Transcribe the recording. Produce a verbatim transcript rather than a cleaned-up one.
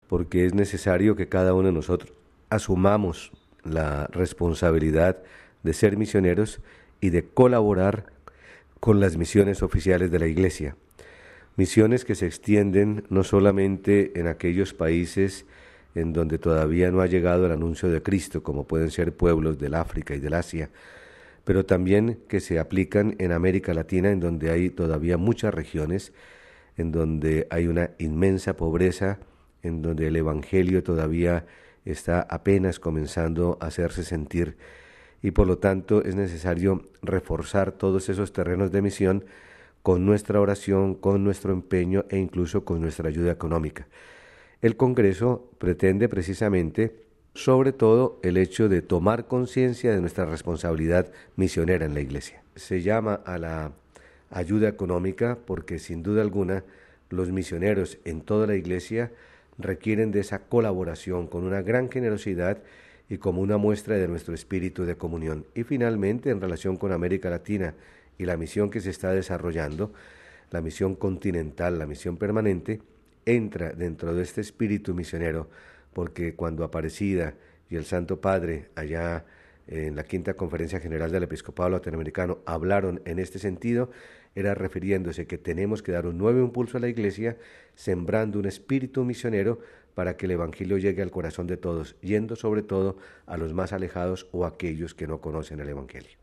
porque es necesario que cada uno de nosotros asumamos la responsabilidad de ser misioneros y de colaborar con las misiones oficiales de la Iglesia. Misiones que se extienden no solamente en aquellos países en donde todavía no ha llegado el anuncio de Cristo, como pueden ser pueblos del África y del Asia, pero también que se aplican en América Latina, en donde hay todavía muchas regiones, en donde hay una inmensa pobreza, en donde el Evangelio todavía está apenas comenzando a hacerse sentir, y por lo tanto es necesario reforzar todos esos terrenos de misión con nuestra oración, con nuestro empeño e incluso con nuestra ayuda económica. El Congreso pretende precisamente, sobre todo, el hecho de tomar conciencia de nuestra responsabilidad misionera en la Iglesia. Se llama a la ayuda económica porque, sin duda alguna, los misioneros en toda la Iglesia requieren de esa colaboración con una gran generosidad y como una muestra de nuestro espíritu de comunión. Y finalmente, en relación con América Latina y la misión que se está desarrollando, la misión continental, la misión permanente, entra dentro de este espíritu misionero, porque cuando Aparecida y el Santo Padre, allá en la Quinta Conferencia General del Episcopado Latinoamericano, hablaron en este sentido, era refiriéndose que tenemos que dar un nuevo impulso a la Iglesia, sembrando un espíritu misionero para que el Evangelio llegue al corazón de todos, yendo sobre todo a los más alejados o a aquellos que no conocen el Evangelio.